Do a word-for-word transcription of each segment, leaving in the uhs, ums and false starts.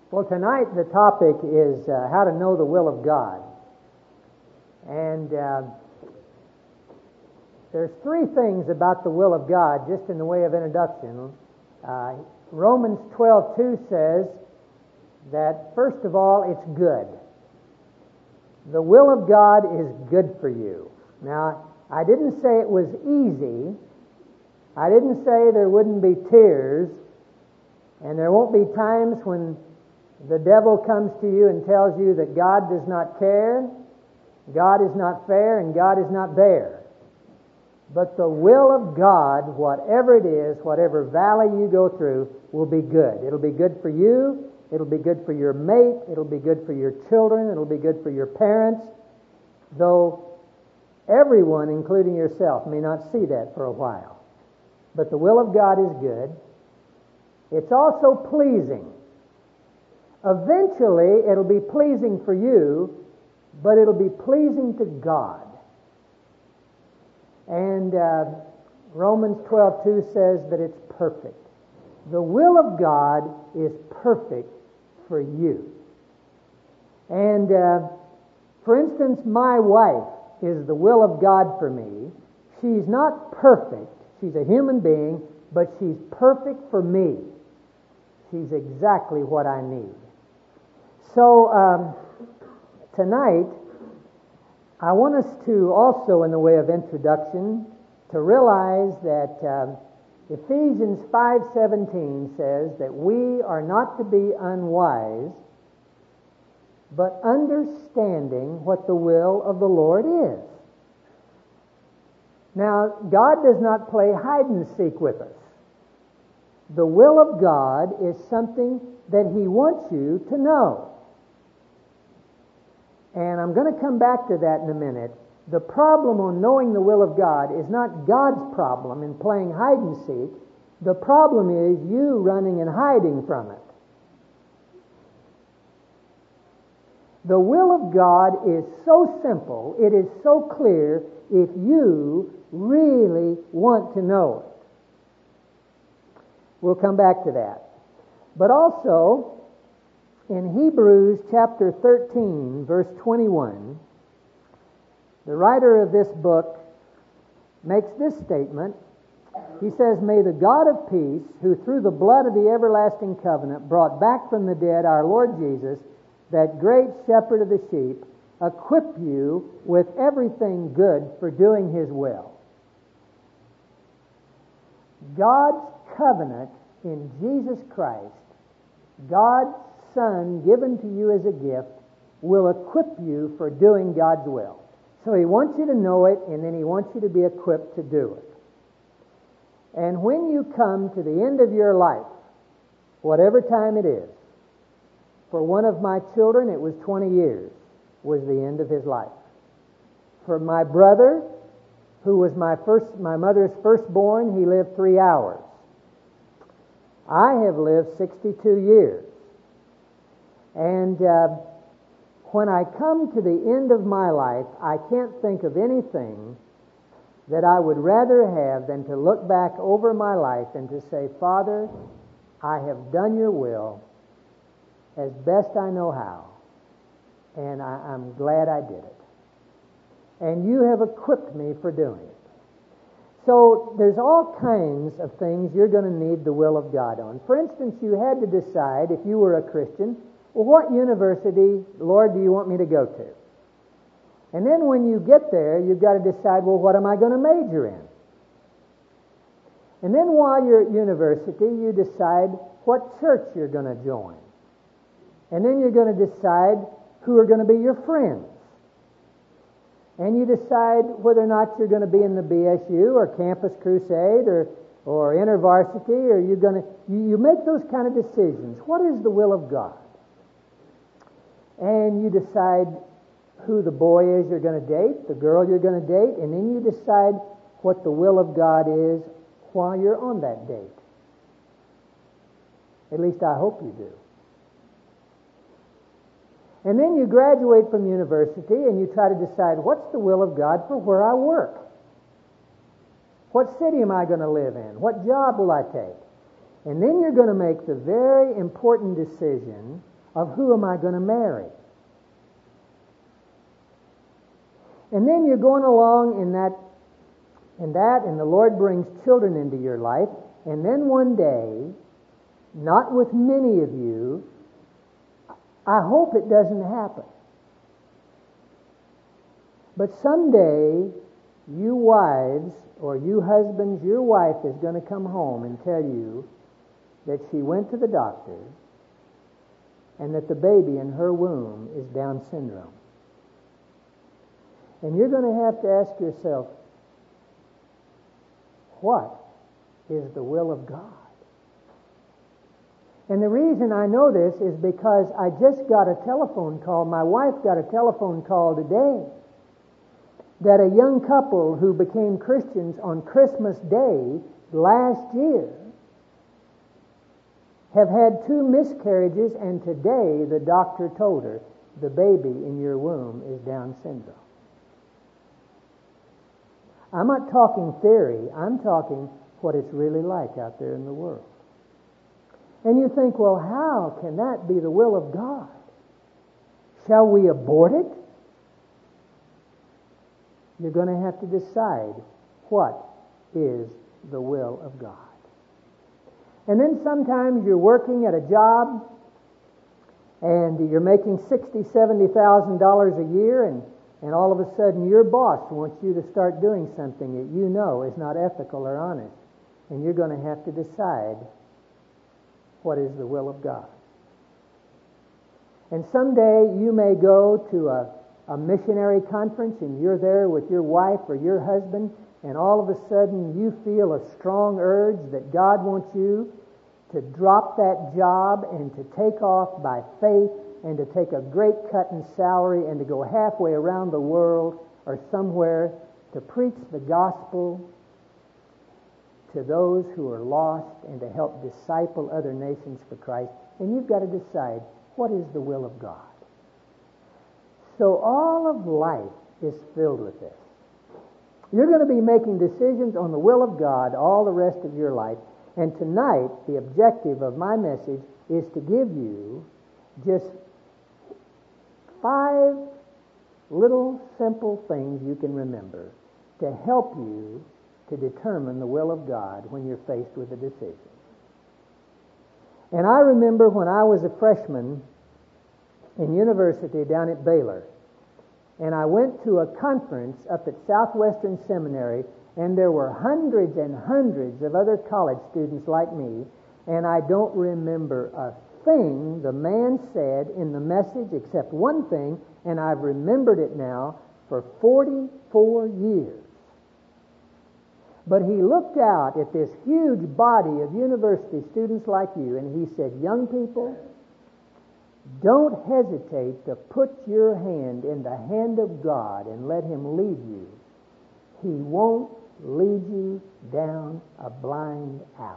Well, tonight the topic is uh, how to know the will of God. And uh, there's three things about the will of God, just in the way of introduction. Uh, Romans twelve two says that, first of all, it's good. The will of God is good for you. Now, I didn't say it was easy. I didn't say there wouldn't be tears, and there won't be times when the devil comes to you and tells you that God does not care, God is not fair, and God is not there. But the will of God, whatever it is, whatever valley you go through, will be good. It'll be good for you. It'll be good for your mate. It'll be good for your children. It'll be good for your parents. Though everyone, including yourself, may not see that for a while. But the will of God is good. It's also pleasing. Eventually, it'll be pleasing for you, but it'll be pleasing to God. And uh, Romans twelve two says that it's perfect. The will of God is perfect for you. And, uh, for instance, my wife is the will of God for me. She's not perfect. She's a human being, but she's perfect for me. She's exactly what I need. So, um, tonight, I want us to also, in the way of introduction, to realize that um, Ephesians five seventeen says that we are not to be unwise, but understanding what the will of the Lord is. Now, God does not play hide and seek with us. The will of God is something that He wants you to know. And I'm going to come back to that in a minute. The problem on knowing the will of God is not God's problem in playing hide and seek. The problem is you running and hiding from it. The will of God is so simple, it is so clear if you really want to know it. We'll come back to that. But also, in Hebrews chapter thirteen, verse twenty-one, the writer of this book makes this statement. He says, "May the God of peace, who through the blood of the everlasting covenant brought back from the dead our Lord Jesus, that great shepherd of the sheep, equip you with everything good for doing His will." God's covenant in Jesus Christ, God's Son given to you as a gift, will equip you for doing God's will. So He wants you to know it, and then He wants you to be equipped to do it. And when you come to the end of your life, whatever time it is, for one of my children it was twenty years, was the end of his life. For my brother, who was my first, my mother's firstborn, he lived three hours. I have lived sixty-two years. And uh, when I come to the end of my life, I can't think of anything that I would rather have than to look back over my life and to say, "Father, I have done your will as best I know how, and I, I'm glad I did it. And you have equipped me for doing it." So there's all kinds of things you're going to need the will of God on. For instance, you had to decide, if you were a Christian, well, what university, Lord, do you want me to go to? And then when you get there, you've got to decide, well, what am I going to major in? And then while you're at university, you decide what church you're going to join. And then you're going to decide who are going to be your friends. And you decide whether or not you're going to be in the B S U or Campus Crusade or, or InterVarsity, or you're going to, you, you make those kind of decisions. What is the will of God? And you decide who the boy is you're going to date, the girl you're going to date, and then you decide what the will of God is while you're on that date. At least I hope you do. And then you graduate from university and you try to decide what's the will of God for where I work. What city am I going to live in? What job will I take? And then you're going to make the very important decision of who am I going to marry. And then you're going along in that, in that, and the Lord brings children into your life, and then one day, not with many of you, I hope it doesn't happen, but someday, you wives, or you husbands, your wife is going to come home and tell you that she went to the doctor and that the baby in her womb is Down syndrome. And you're going to have to ask yourself, what is the will of God? And the reason I know this is because I just got a telephone call, my wife got a telephone call today, that a young couple who became Christians on Christmas Day last year have had two miscarriages, and today the doctor told her the baby in your womb is Down syndrome. I'm not talking theory, I'm talking what it's really like out there in the world. And you think, well, how can that be the will of God? Shall we abort it? You're going to have to decide what is the will of God. And then sometimes you're working at a job and you're making sixty thousand dollars, seventy thousand dollars a year, and, and all of a sudden your boss wants you to start doing something that you know is not ethical or honest. And you're going to have to decide what is the will of God. And someday you may go to a a missionary conference, and you're there with your wife or your husband, and all of a sudden you feel a strong urge that God wants you to drop that job and to take off by faith and to take a great cut in salary and to go halfway around the world or somewhere to preach the gospel to those who are lost and to help disciple other nations for Christ. And you've got to decide, what is the will of God? So all of life is filled with this. You're going to be making decisions on the will of God all the rest of your life. And tonight, the objective of my message is to give you just five little simple things you can remember to help you to determine the will of God when you're faced with a decision. And I remember when I was a freshman in university down at Baylor, and I went to a conference up at Southwestern Seminary, and there were hundreds and hundreds of other college students like me, and I don't remember a thing the man said in the message except one thing, and I've remembered it now for forty-four years. But he looked out at this huge body of university students like you, and he said, young people, don't hesitate to put your hand in the hand of God and let Him lead you. He won't lead you down a blind alley.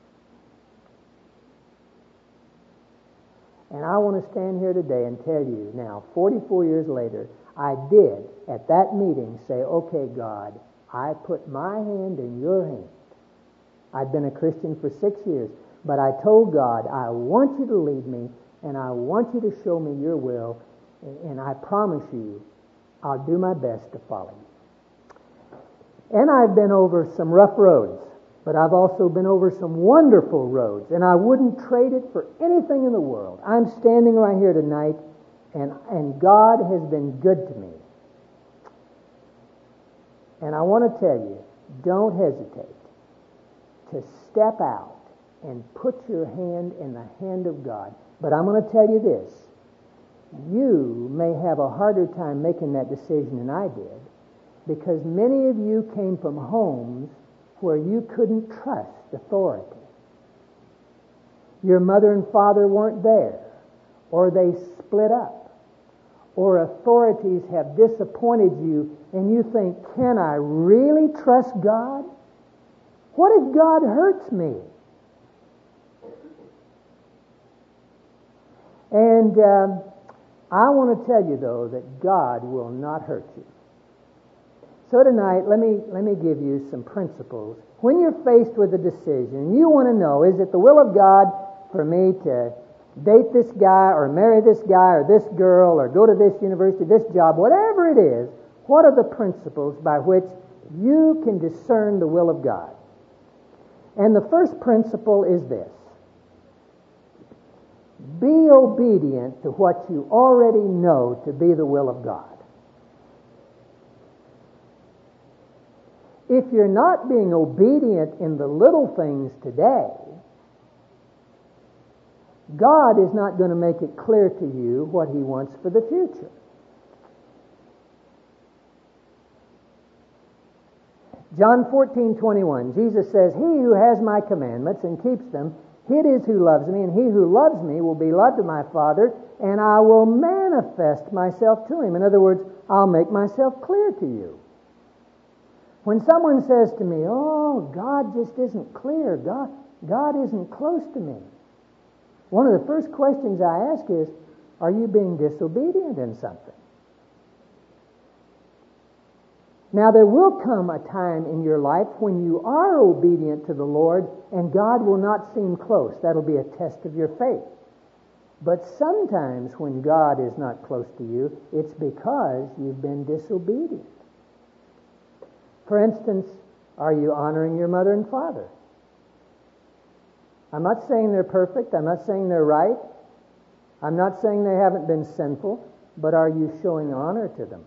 And I want to stand here today and tell you now, forty-four years later, I did at that meeting say, okay, God, I put my hand in your hand. I'd been a Christian for six years, but I told God, I want you to lead me, and I want you to show me your will, and I promise you, I'll do my best to follow you. And I've been over some rough roads, but I've also been over some wonderful roads, and I wouldn't trade it for anything in the world. I'm standing right here tonight, and, and God has been good to me. And I want to tell you, don't hesitate to step out and put your hand in the hand of God. But I'm going to tell you this. You may have a harder time making that decision than I did, because many of you came from homes where you couldn't trust authority. Your mother and father weren't there, or they split up, or authorities have disappointed you, and you think, can I really trust God? What if God hurts me? And um, I want to tell you, though, that God will not hurt you. So tonight, let me let me give you some principles. When you're faced with a decision, you want to know, is it the will of God for me to date this guy or marry this guy or this girl or go to this university, this job, whatever it is, what are the principles by which you can discern the will of God? And the first principle is this: be obedient to what you already know to be the will of God. If you're not being obedient in the little things today, God is not going to make it clear to you what He wants for the future. John fourteen twenty-one, Jesus says, "He who has my commandments and keeps them, it is who loves me, and he who loves me will be loved of my Father, and I will manifest myself to him." In other words, I'll make myself clear to you. When someone says to me, "Oh, God just isn't clear, God, God isn't close to me," one of the first questions I ask is, are you being disobedient in something? Now, there will come a time in your life when you are obedient to the Lord and God will not seem close. That'll be a test of your faith. But sometimes when God is not close to you, it's because you've been disobedient. For instance, are you honoring your mother and father? I'm not saying they're perfect. I'm not saying they're right. I'm not saying they haven't been sinful. But are you showing honor to them?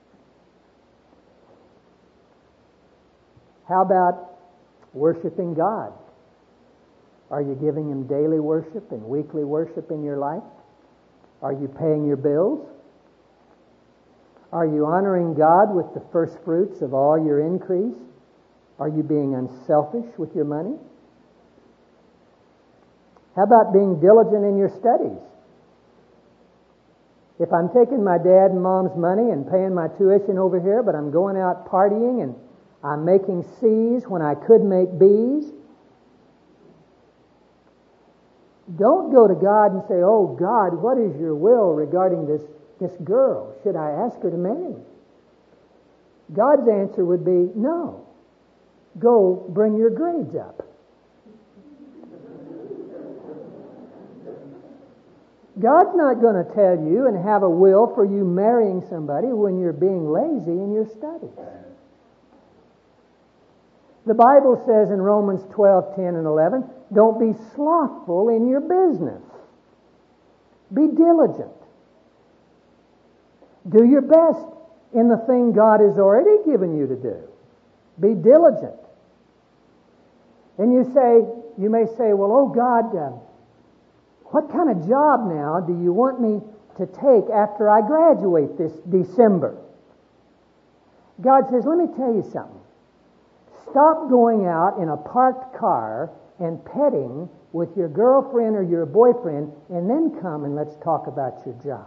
How about worshiping God? Are you giving Him daily worship and weekly worship in your life? Are you paying your bills? Are you honoring God with the first fruits of all your increase? Are you being unselfish with your money? How about being diligent in your studies? If I'm taking my dad and mom's money and paying my tuition over here, but I'm going out partying and I'm making C's when I could make B's, don't go to God and say, "Oh God, what is your will regarding this, this girl? Should I ask her to marry me?" God's answer would be, "No. Go bring your grades up." God's not going to tell you and have a will for you marrying somebody when you're being lazy in your studies. The Bible says in Romans twelve ten and eleven, don't be slothful in your business. Be diligent. Do your best in the thing God has already given you to do. Be diligent. And you say, you may say, "Well, oh God, uh, what kind of job now do you want me to take after I graduate this December?" God says, "Let me tell you something. Stop going out in a parked car and petting with your girlfriend or your boyfriend, and then come and let's talk about your job."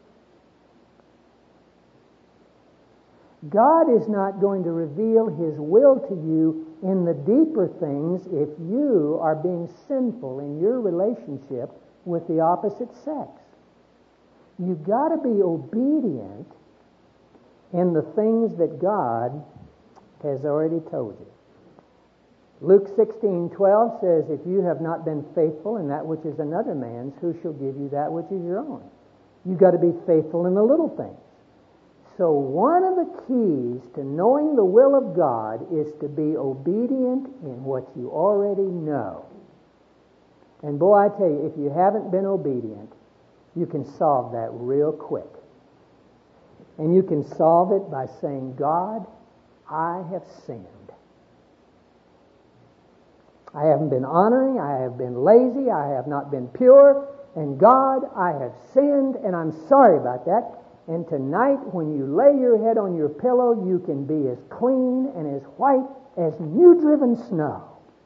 God is not going to reveal His will to you in the deeper things if you are being sinful in your relationship with the opposite sex. You've got to be obedient in the things that God has already told you. Luke sixteen twelve says, "If you have not been faithful in that which is another man's, who shall give you that which is your own?" You've got to be faithful in the little things. So one of the keys to knowing the will of God is to be obedient in what you already know. And boy, I tell you, if you haven't been obedient, you can solve that real quick. And you can solve it by saying, "God, I have sinned. I haven't been honoring, I have been lazy, I have not been pure, and God, I have sinned, and I'm sorry about that. And tonight, when you lay your head on your pillow, you can be as clean and as white as new-driven snow."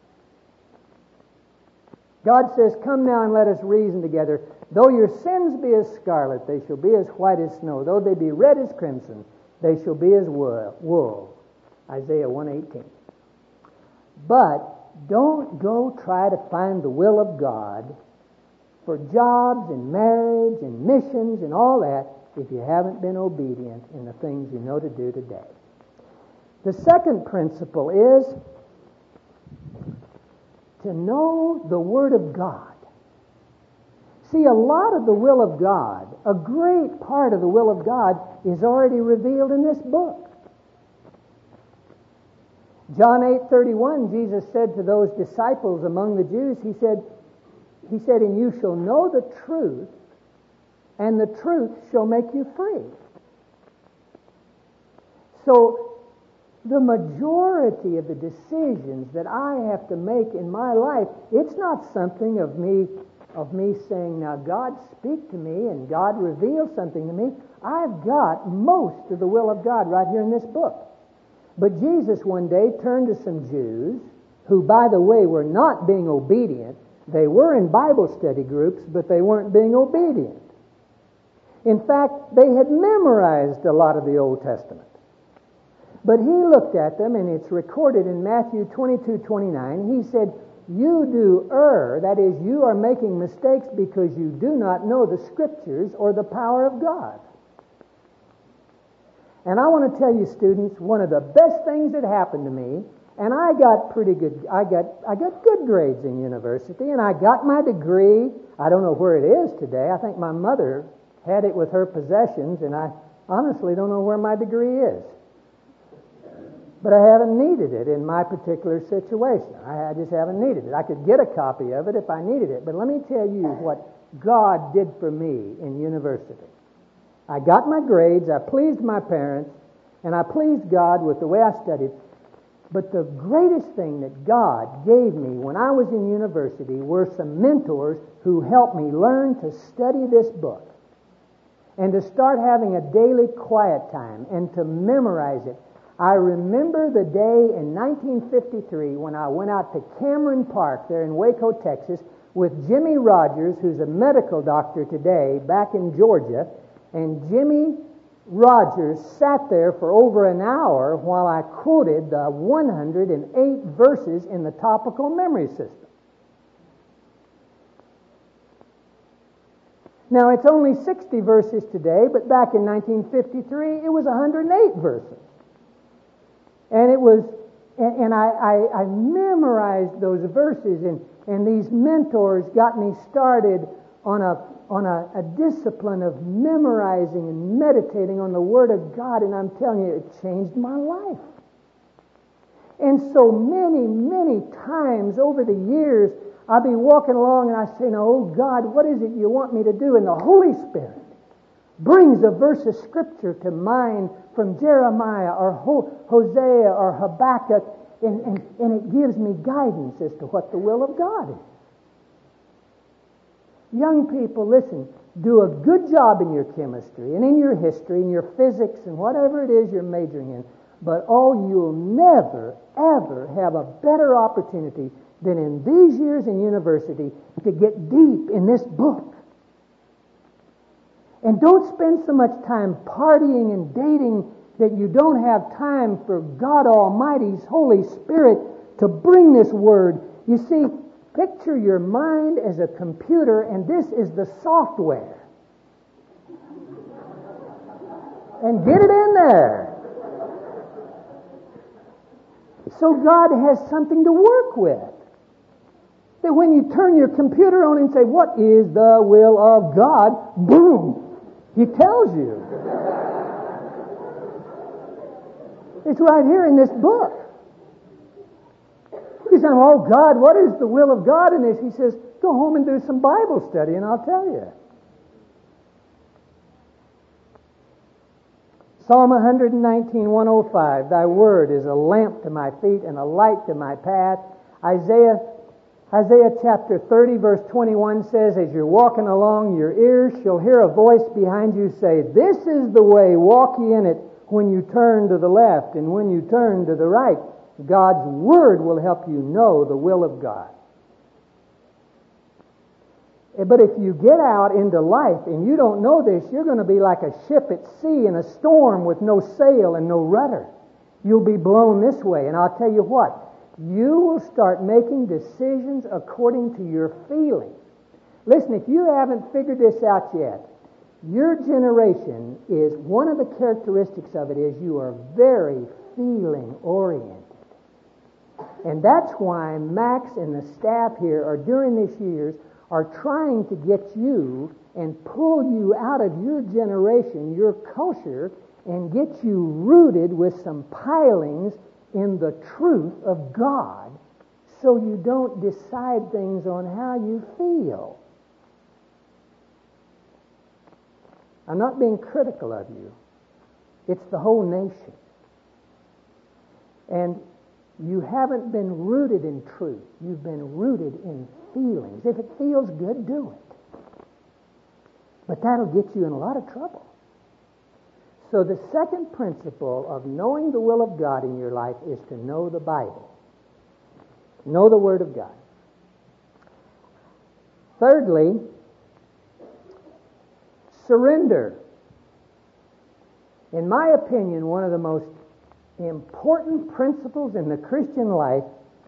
God says, "Come now and let us reason together. Though your sins be as scarlet, they shall be as white as snow. Though they be red as crimson, they shall be as wool." Isaiah one eighteen. But don't go try to find the will of God for jobs and marriage and missions and all that if you haven't been obedient in the things you know to do today. The second principle is to know the Word of God. See, a lot of the will of God, a great part of the will of God, is already revealed in this book. John eight thirty-one, Jesus said to those disciples among the Jews, He said, He said, and you shall know the truth, and the truth shall make you free. So, the majority of the decisions that I have to make in my life, it's not something of me of me saying, now God speak to me and God reveal something to me. I've got most of the will of God right here in this book. But Jesus one day turned to some Jews who, by the way, were not being obedient. They were in Bible study groups, but they weren't being obedient. In fact, they had memorized a lot of the Old Testament. But he looked at them, and it's recorded in Matthew twenty-two twenty-nine. He said, you do err, that is, you are making mistakes because you do not know the Scriptures or the power of God. And I want to tell you, students, one of the best things that happened to me, and I got pretty good, I got I got good grades in university, and I got my degree. I don't know where it is today. I think my mother had it with her possessions, and I honestly don't know where my degree is. But I haven't needed it in my particular situation. I just haven't needed it. I could get a copy of it if I needed it. But let me tell you what God did for me in university. I got my grades, I pleased my parents, and I pleased God with the way I studied. But the greatest thing that God gave me when I was in university were some mentors who helped me learn to study this book and to start having a daily quiet time and to memorize it. I remember the day in nineteen fifty-three when I went out to Cameron Park there in Waco, Texas, with Jimmy Rogers, who's a medical doctor today back in Georgia. And Jimmy Rogers sat there for over an hour while I quoted the one hundred eight verses in the topical memory system. Now, it's only sixty verses today, but back in nineteen fifty-three, it was one hundred eight verses. And it was, and, and I, I, I memorized those verses, and, and these mentors got me started on a on a, a discipline of memorizing and meditating on the Word of God, and I'm telling you, it changed my life. And so many, many times over the years, I'll be walking along and I say, now, oh God, what is it you want me to do? And the Holy Spirit brings a verse of Scripture to mind from Jeremiah or Hosea or Habakkuk, and, and, and it gives me guidance as to what the will of God is. Young people, listen, do a good job in your chemistry and in your history and your physics and whatever it is you're majoring in, but oh, you'll never, ever have a better opportunity than in these years in university to get deep in this book. And don't spend so much time partying and dating that you don't have time for God Almighty's Holy Spirit to bring this Word. You see, picture your mind as a computer, and this is the software. And get it in there. So God has something to work with. That when you turn your computer on and say, what is the will of God? Boom! He tells you. It's right here in this book. You say, oh God, what is the will of God in this? He says, go home and do some Bible study and I'll tell you. Psalm one nineteen, one oh five, thy word is a lamp to my feet and a light to my path. Isaiah Isaiah chapter thirty, verse twenty-one says, as you're walking along, your ears shall hear a voice behind you say, this is the way, walk ye in it when you turn to the left and when you turn to the right. God's Word will help you know the will of God. But if you get out into life and you don't know this, you're going to be like a ship at sea in a storm with no sail and no rudder. You'll be blown this way. And I'll tell you what, you will start making decisions according to your feelings. Listen, if you haven't figured this out yet, your generation is, one of the characteristics of it is you are very feeling oriented. And that's why Max and the staff here are during these years are trying to get you and pull you out of your generation, your culture, and get you rooted with some pilings in the truth of God so you don't decide things on how you feel. I'm not being critical of you. It's the whole nation. And you haven't been rooted in truth. You've been rooted in feelings. If it feels good, do it. But that'll get you in a lot of trouble. So the second principle of knowing the will of God in your life is to know the Bible. Know the Word of God. Thirdly, surrender. In my opinion, one of the most important principles in the Christian life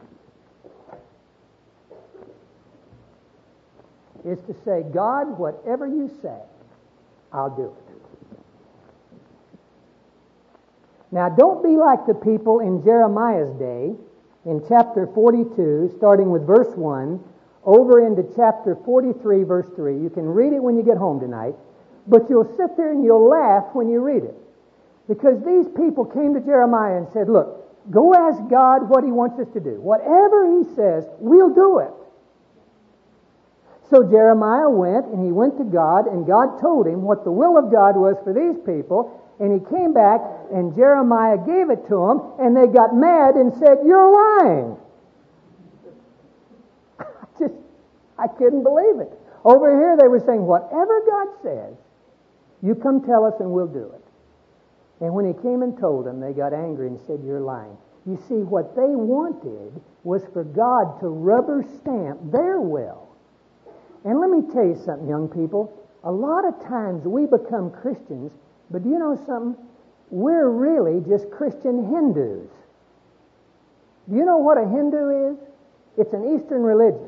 is to say, God, whatever you say, I'll do it. Now, don't be like the people in Jeremiah's day, in chapter forty-two, starting with verse one, over into chapter forty-three, verse three. You can read it when you get home tonight, but you'll sit there and you'll laugh when you read it. Because these people came to Jeremiah and said, look, go ask God what He wants us to do. Whatever He says, we'll do it. So Jeremiah went, and he went to God, and God told him what the will of God was for these people, and he came back, and Jeremiah gave it to them, and they got mad and said, you're lying. I just, I couldn't believe it. Over here they were saying, whatever God says, you come tell us and we'll do it. And when he came and told them, they got angry and said, you're lying. You see, what they wanted was for God to rubber stamp their will. And let me tell you something, young people. A lot of times we become Christians, but do you know something? We're really just Christian Hindus. Do you know what a Hindu is? It's an Eastern religion.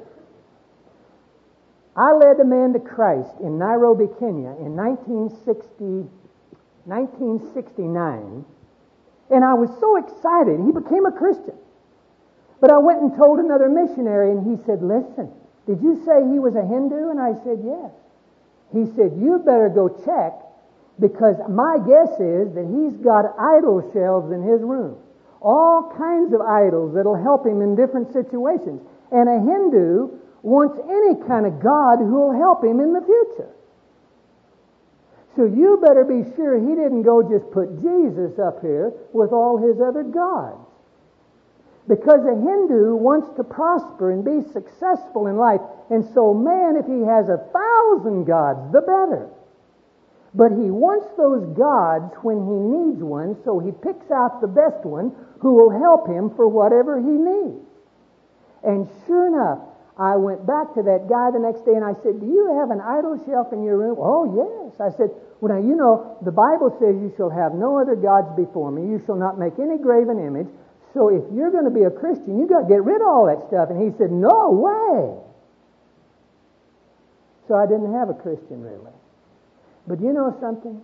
I led a man to Christ in Nairobi, Kenya in nineteen sixty, nineteen sixty-nine, and I was so excited. He became a Christian. But I went and told another missionary, and he said, listen, did you say he was a Hindu? And I said, yes. He said, you better go check, because my guess is that he's got idol shelves in his room. All kinds of idols that'll help him in different situations. And a Hindu wants any kind of God who will help him in the future. So you better be sure he didn't go just put Jesus up here with all his other gods. Because a Hindu wants to prosper and be successful in life. And so, man, if he has a thousand gods, the better. But he wants those gods when he needs one, so he picks out the best one who will help him for whatever he needs. And sure enough, I went back to that guy the next day and I said, do you have an idol shelf in your room? Oh, yes. I said, well, now, you know, the Bible says you shall have no other gods before me. You shall not make any graven image. So if you're going to be a Christian, you've got to get rid of all that stuff. And he said, no way. So I didn't have a Christian really. But you know something?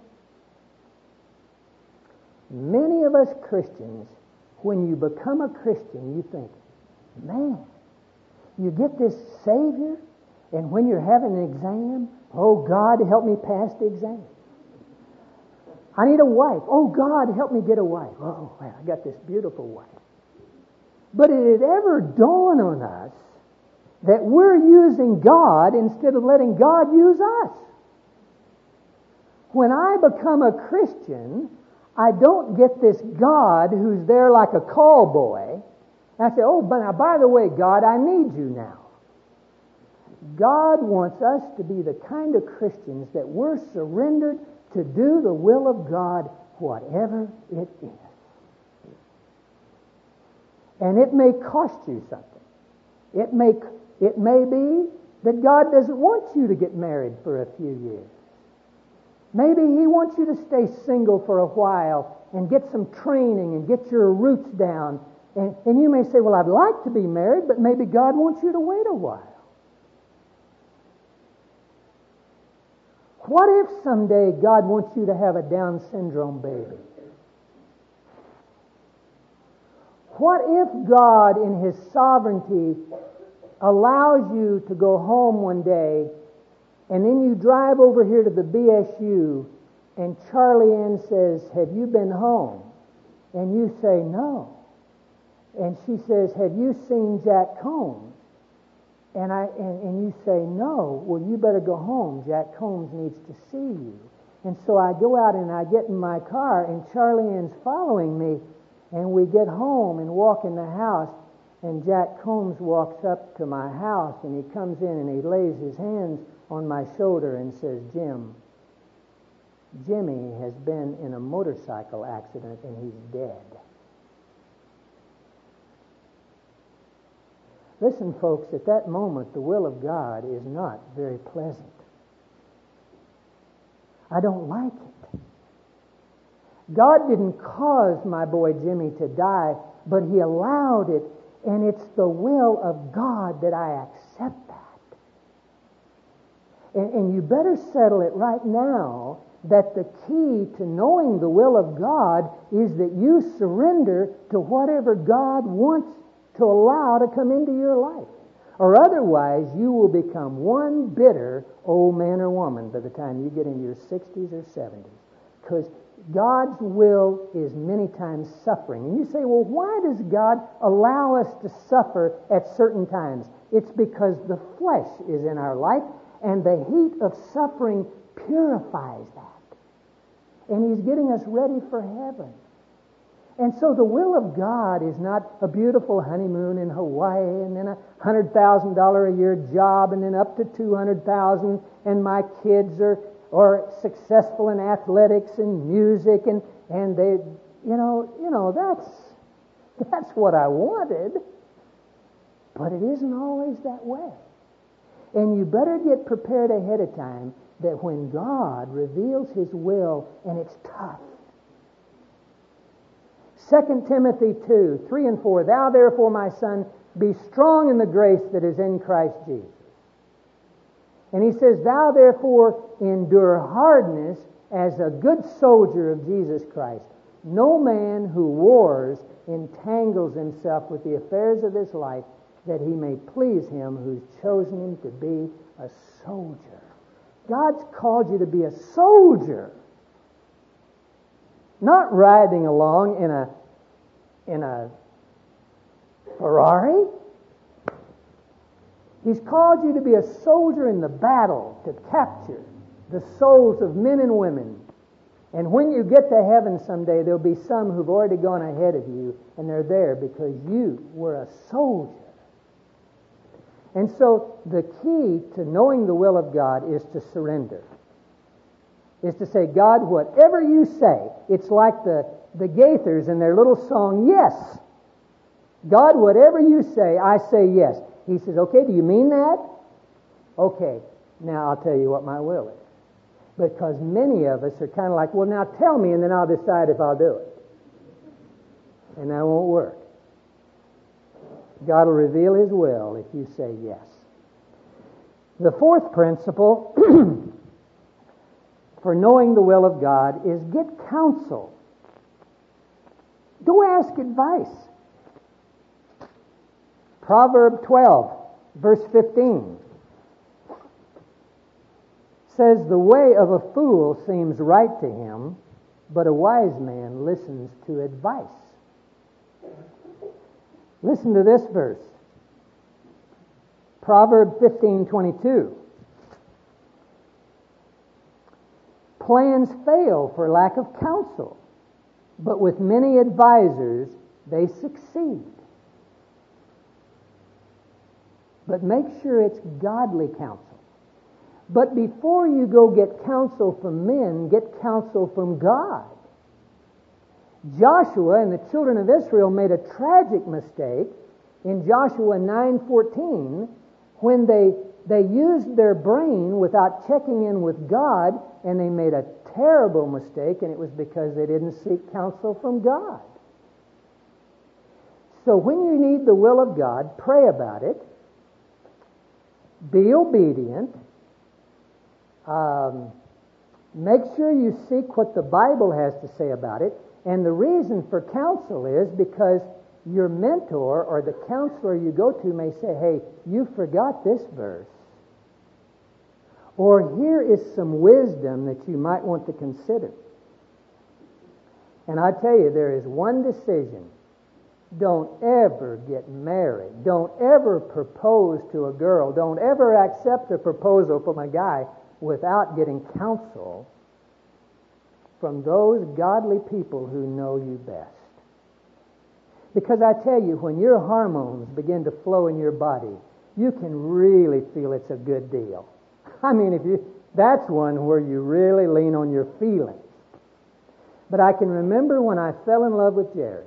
Many of us Christians, when you become a Christian, you think, man, you get this Savior, and when you're having an exam, oh, God, help me pass the exam. I need a wife. Oh, God, help me get a wife. Oh, well, I got this beautiful wife. But did it ever dawn on us that we're using God instead of letting God use us? When I become a Christian, I don't get this God who's there like a call boy. And I say, oh, but now, by the way, God, I need you now. God wants us to be the kind of Christians that we're surrendered to do the will of God, whatever it is. And it may cost you something. It may, it may be that God doesn't want you to get married for a few years. Maybe He wants you to stay single for a while and get some training and get your roots down. And, and you may say, well, I'd like to be married, but maybe God wants you to wait a while. What if someday God wants you to have a Down syndrome baby? What if God in His sovereignty allows you to go home one day, and then you drive over here to the B S U, and Charlie Ann says, "Have you been home?" And you say, "No." And she says, "Have you seen Jack Combs?" And I and, and you say, "No." "Well, you better go home. Jack Combs needs to see you." And so I go out and I get in my car, and Charlie Ann's following me, and we get home and walk in the house, and Jack Combs walks up to my house, and he comes in and he lays his hands on my shoulder and says, "Jim, Jimmy has been in a motorcycle accident and he's dead." Listen, folks, at that moment, the will of God is not very pleasant. I don't like it. God didn't cause my boy Jimmy to die, but He allowed it, and it's the will of God that I accept that. And, and you better settle it right now that the key to knowing the will of God is that you surrender to whatever God wants to allow to come into your life. Or otherwise, you will become one bitter old man or woman by the time you get into your sixties or seventies. Because God's will is many times suffering. And you say, well, why does God allow us to suffer at certain times? It's because the flesh is in our life, and the heat of suffering purifies that. And He's getting us ready for heaven. And so the will of God is not a beautiful honeymoon in Hawaii and then a one hundred thousand dollars a year job and then up to two hundred thousand dollars and my kids are, are successful in athletics and music and, and they, you know, you know, that's, that's what I wanted. But it isn't always that way. And you better get prepared ahead of time that when God reveals His will, and it's tough. Second Timothy two, three and four, "Thou therefore, my son, be strong in the grace that is in Christ Jesus." And he says, "Thou therefore endure hardness as a good soldier of Jesus Christ. No man who wars entangles himself with the affairs of this life, that he may please Him who's chosen him to be a soldier." God's called you to be a soldier. Not riding along in a in a Ferrari. He's called you to be a soldier in the battle, to capture the souls of men and women. And when you get to heaven someday, there'll be some who've already gone ahead of you, and they're there because you were a soldier. And so the key to knowing the will of God is to surrender. Is to say, "God, whatever you say," it's like the, the Gaithers in their little song, "Yes." "God, whatever you say, I say yes." He says, "Okay, do you mean that?" "Okay, now I'll tell you what my will is." Because many of us are kind of like, "Well, now tell me and then I'll decide if I'll do it." And that won't work. God will reveal His will if you say yes. The fourth principle for knowing the will of God is get counsel. Go ask advice. Proverb twelve, verse fifteen says, "The way of a fool seems right to him, but a wise man listens to advice." Listen to this verse. Proverb fifteen twenty-two. "Plans fail for lack of counsel, but with many advisers they succeed." But make sure it's godly counsel. But before you go get counsel from men, get counsel from God. Joshua and the children of Israel made a tragic mistake in Joshua nine fourteen when they they used their brain without checking in with God, and they made a terrible mistake, and it was because they didn't seek counsel from God. So when you need the will of God, pray about it. Be obedient. Um, make sure you seek what the Bible has to say about it. And the reason for counsel is because your mentor or the counselor you go to may say, hey, you forgot this verse. Or here is some wisdom that you might want to consider. And I tell you, there is one decision. Don't ever get married. Don't ever propose to a girl. Don't ever accept a proposal from a guy without getting counsel from those godly people who know you best. Because I tell you, when your hormones begin to flow in your body, you can really feel it's a good deal. I mean, if you that's one where you really lean on your feelings. But I can remember when I fell in love with Jerry,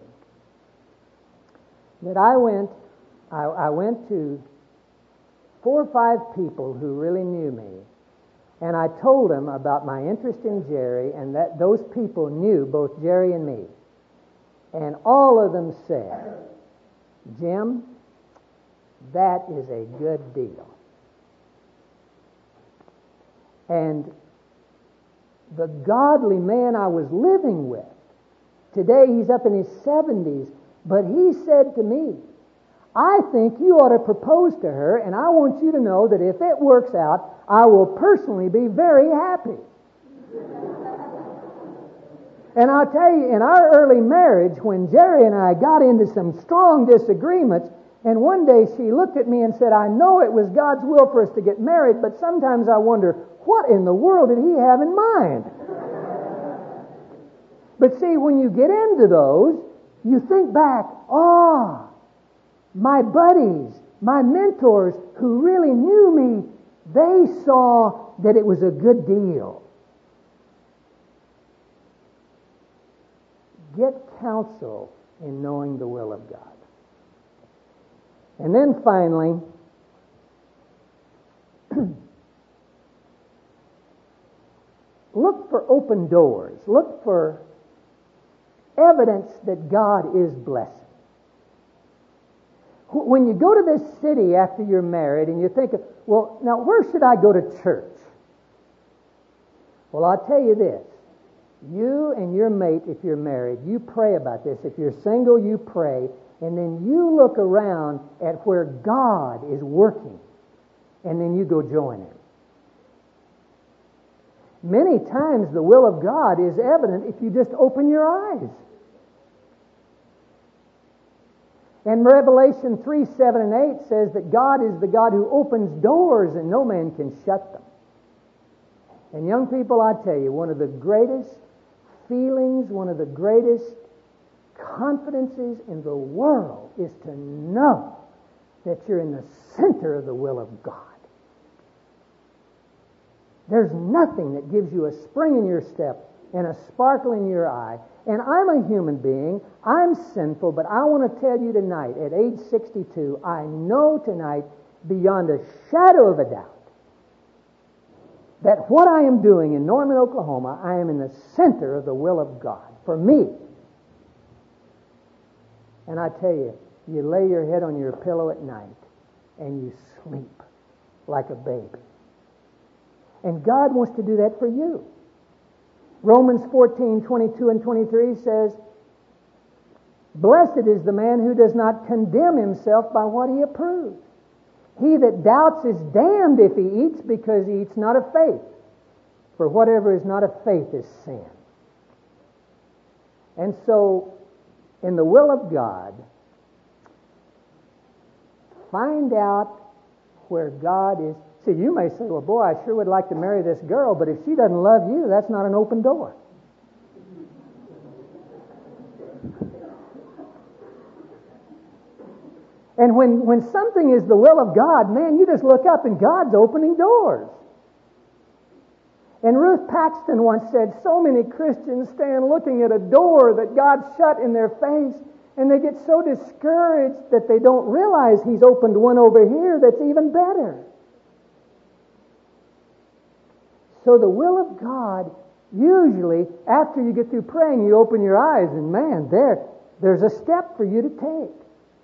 that I went, I, I went to four or five people who really knew me, and I told them about my interest in Jerry, and that those people knew both Jerry and me. And all of them said, Jim, that is a good deal. And the godly man I was living with, today he's up in his seventies, but he said to me, I think you ought to propose to her, and I want you to know that if it works out, I will personally be very happy. And I'll tell you, in our early marriage, when Jerry and I got into some strong disagreements, and one day she looked at me and said, I know it was God's will for us to get married, but sometimes I wonder, what in the world did he have in mind? But see, when you get into those, you think back, oh, my buddies, my mentors who really knew me, they saw that it was a good deal. Get counsel in knowing the will of God. And then finally, look for open doors. Look for evidence that God is blessing. When you go to this city after you're married and you think, well, now where should I go to church? Well, I'll tell you this. You and your mate, if you're married, you pray about this. If you're single, you pray. And then you look around at where God is working. And then you go join Him. Many times the will of God is evident if you just open your eyes. And Revelation three, seven, and eight says that God is the God who opens doors and no man can shut them. And young people, I tell you, one of the greatest feelings, one of the greatest confidences in the world is to know that you're in the center of the will of God. There's nothing that gives you a spring in your step and a sparkle in your eye. And I'm a human being. I'm sinful, but I want to tell you tonight, at age sixty-two, I know tonight, beyond a shadow of a doubt, that what I am doing in Norman, Oklahoma, I am in the center of the will of God for me. And I tell you, you lay your head on your pillow at night and you sleep like a baby. And God wants to do that for you. Romans fourteen, twenty-two and twenty-three says, blessed is the man who does not condemn himself by what he approves. He that doubts is damned if he eats, because he eats not of faith. For whatever is not of faith is sin. And so, in the will of God, find out where God is. See, you may say, well, boy, I sure would like to marry this girl, but if she doesn't love you, that's not an open door. And when, when something is the will of God, man, you just look up and God's opening doors. And Ruth Paxton once said, so many Christians stand looking at a door that God shut in their face, and they get so discouraged that they don't realize He's opened one over here that's even better. So the will of God, usually, after you get through praying, you open your eyes, and man, there, there's a step for you to take.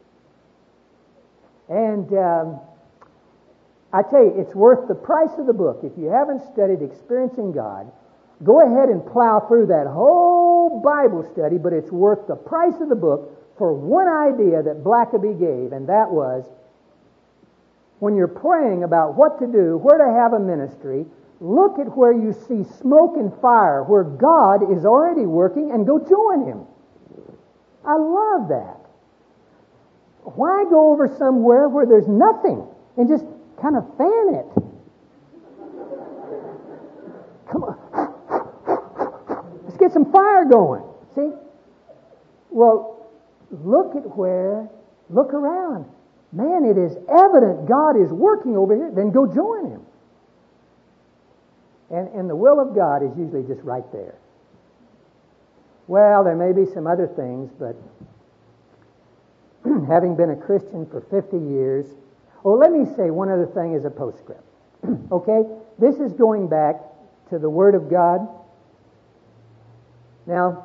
And um, I tell you, it's worth the price of the book. If you haven't studied Experiencing God, go ahead and plow through that whole Bible study, but it's worth the price of the book for one idea that Blackaby gave, and that was, when you're praying about what to do, where to have a ministry, look at where you see smoke and fire, where God is already working, and go join Him. I love that. Why go over somewhere where there's nothing and just kind of fan it? Come on. Let's get some fire going. See? Well, look at where, look around. Man, it is evident God is working over here. Then go join Him. And, and the will of God is usually just right there. Well, there may be some other things, but having been a Christian for fifty years, oh, let me say one other thing as a postscript. Okay? This is going back to the Word of God. Now,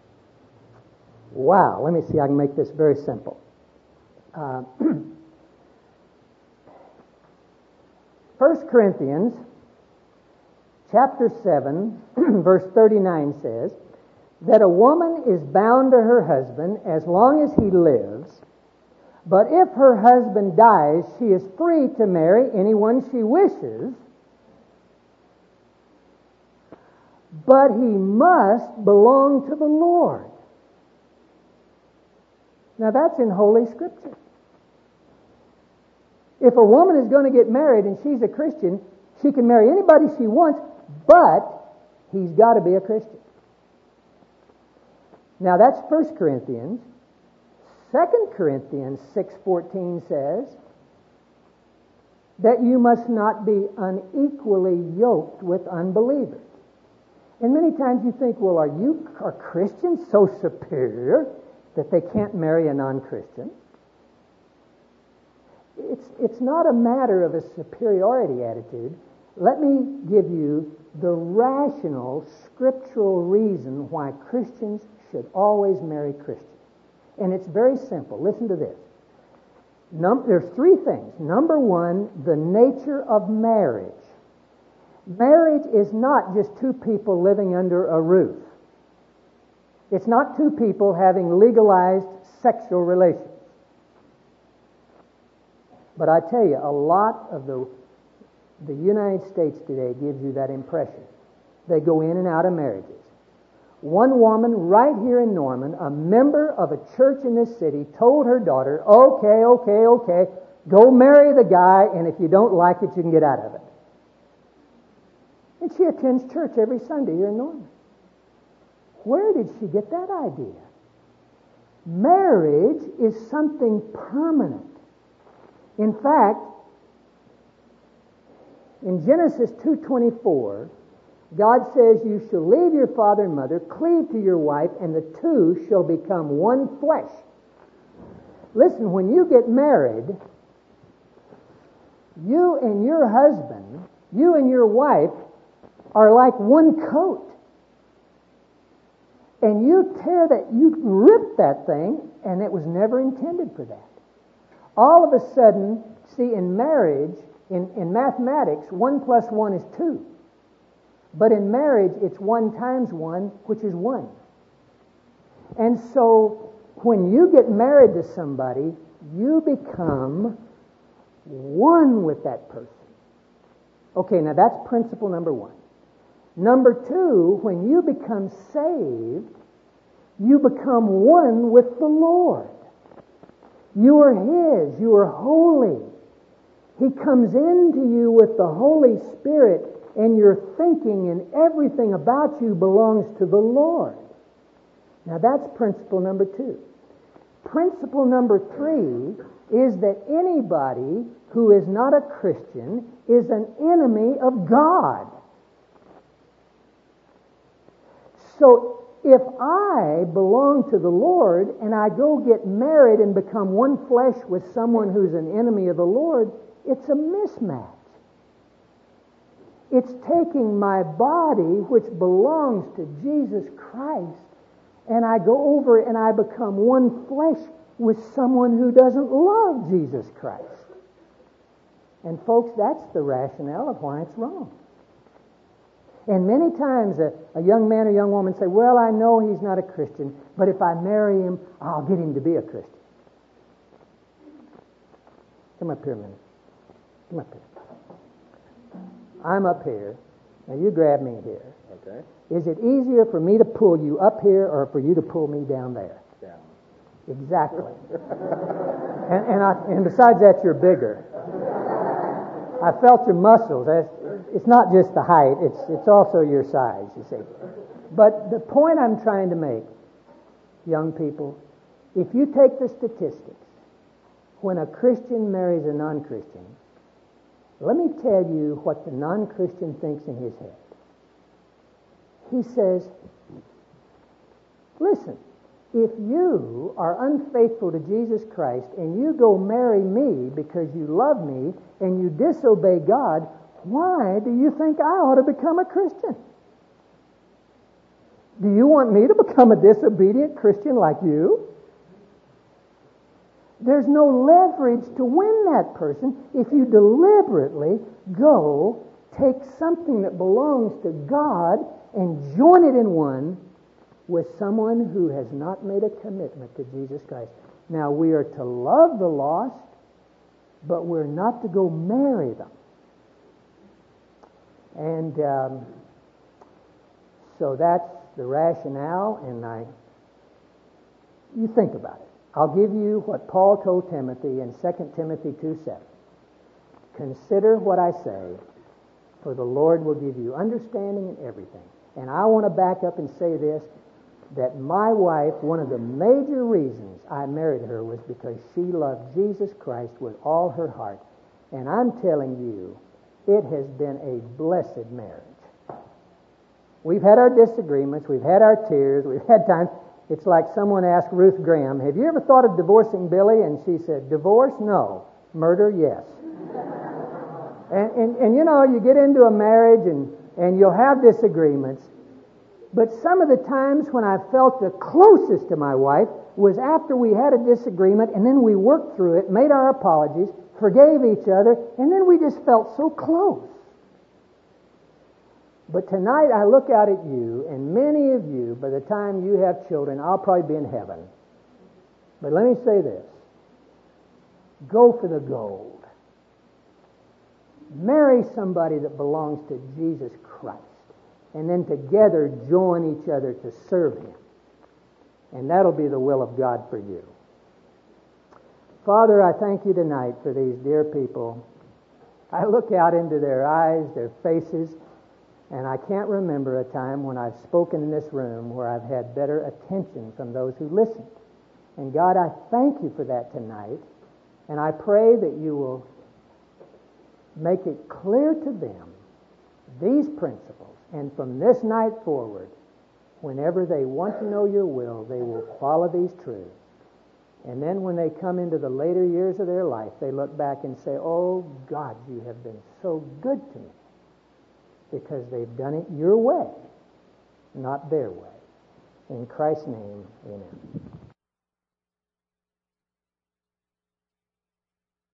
wow, let me see, I can make this very simple. Uh, First Corinthians chapter seven, verse thirty-nine says that a woman is bound to her husband as long as he lives, but if her husband dies, she is free to marry anyone she wishes, but he must belong to the Lord. Now that's in Holy Scripture. If a woman is going to get married and she's a Christian, she can marry anybody she wants, but he's got to be a Christian. Now that's First Corinthians. Second Corinthians six fourteen says that you must not be unequally yoked with unbelievers. And many times you think, well, are you are Christians so superior that they can't marry a non-Christian? It's, it's not a matter of a superiority attitude. Let me give you the rational, scriptural reason why Christians should always marry Christians. And it's very simple. Listen to this. Num- there's three things. Number one, the nature of marriage. Marriage is not just two people living under a roof. It's not two people having legalized sexual relations. But I tell you, a lot of the the United States today gives you that impression. They go in and out of marriages. One woman right here in Norman, a member of a church in this city, told her daughter, okay, okay, okay, go marry the guy, and if you don't like it, you can get out of it. And she attends church every Sunday here in Norman. Where did she get that idea? Marriage is something permanent. In fact, in Genesis two twenty-four, God says, you shall leave your father and mother, cleave to your wife, and the two shall become one flesh. Listen, when you get married, you and your husband, you and your wife are like one coat. And you tear that, you rip that thing, and it was never intended for that. All of a sudden, see, in marriage, in, in mathematics, one plus one is two. But in marriage, it's one times one, which is one. And so, when you get married to somebody, you become one with that person. Okay, now that's principle number one. Number two, when you become saved, you become one with the Lord. You are His. You are holy. He comes into you with the Holy Spirit, and your thinking and everything about you belongs to the Lord. Now that's principle number two. Principle number three is that anybody who is not a Christian is an enemy of God. So if I belong to the Lord and I go get married and become one flesh with someone who's an enemy of the Lord, it's a mismatch. It's taking my body, which belongs to Jesus Christ, and I go over and I become one flesh with someone who doesn't love Jesus Christ. And folks, that's the rationale of why it's wrong. And many times a, a young man or young woman say, well, I know he's not a Christian, but if I marry him, I'll get him to be a Christian. Come up here a minute. Come up here. I'm up here. Now you grab me here. Okay. Is it easier for me to pull you up here or for you to pull me down there? Down. Exactly. and and, I, and besides that, you're bigger. I felt your muscles. It's not just the height, it's it's also your size, you see. But the point I'm trying to make, young people, if you take the statistics, when a Christian marries a non-Christian, let me tell you what the non-Christian thinks in his head. He says, listen, if you are unfaithful to Jesus Christ and you go marry me because you love me and you disobey God, why do you think I ought to become a Christian? Do you want me to become a disobedient Christian like you? There's no leverage to win that person if you deliberately go take something that belongs to God and join it in one with someone who has not made a commitment to Jesus Christ. Now, we are to love the lost, but we're not to go marry them. And um, so that's the rationale, and I, you think about it. I'll give you what Paul told Timothy in Second Timothy two seven. Consider what I say, for the Lord will give you understanding in everything. And I want to back up and say this, that my wife, one of the major reasons I married her was because she loved Jesus Christ with all her heart. And I'm telling you, it has been a blessed marriage. We've had our disagreements, we've had our tears, we've had times. It's like someone asked Ruth Graham, have you ever thought of divorcing Billy? And she said, divorce? No. Murder? Yes. and, and, and you know, you get into a marriage and, and you'll have disagreements. But some of the times when I felt the closest to my wife was after we had a disagreement and then we worked through it, made our apologies, forgave each other, and then we just felt so close. But tonight I look out at you, and many of you, by the time you have children, I'll probably be in heaven. But let me say this. Go for the gold. Marry somebody that belongs to Jesus Christ. And then together join each other to serve Him. And that'll be the will of God for you. Father, I thank you tonight for these dear people. I look out into their eyes, their faces, and I can't remember a time when I've spoken in this room where I've had better attention from those who listened. And God, I thank you for that tonight. And I pray that you will make it clear to them these principles. And from this night forward, whenever they want to know your will, they will follow these truths. And then when they come into the later years of their life, they look back and say, oh, God, you have been so good to me. Because they've done it your way, not their way. In Christ's name, amen.